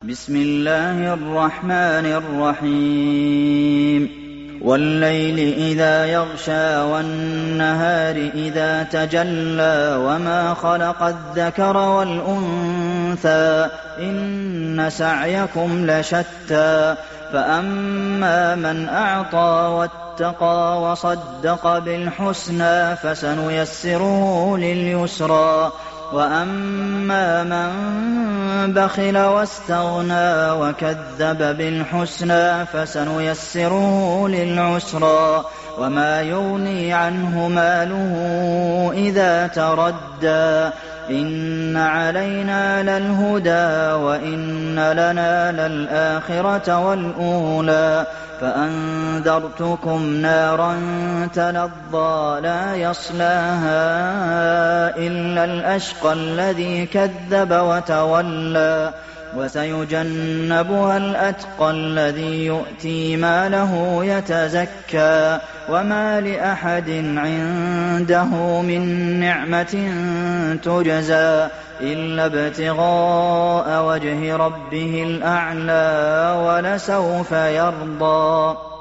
بسم الله الرحمن الرحيم والليل إذا يغشى والنهار إذا تجلى وما خلق الذكر والأنثى إن سعيكم لشتى فأما من أعطى واتقى وصدق بالحسنى فسنيسره لليسرى وأما من بخل واستغنى وكذب بالحسنى فسنيسره للعسرى وما يغني عنه ماله إذا تردى إن علينا للهدى وإن لنا للآخرة والأولى فأنذرتكم نارا تلظى لا يصلاها إلا الأشقى الذي كذب وتولى وسيجنبها الأتقى الذي يؤتي ماله يتزكى وما لأحد عنده من نعمة تجزى إلا ابتغاء وجه ربه الأعلى ولسوف يرضى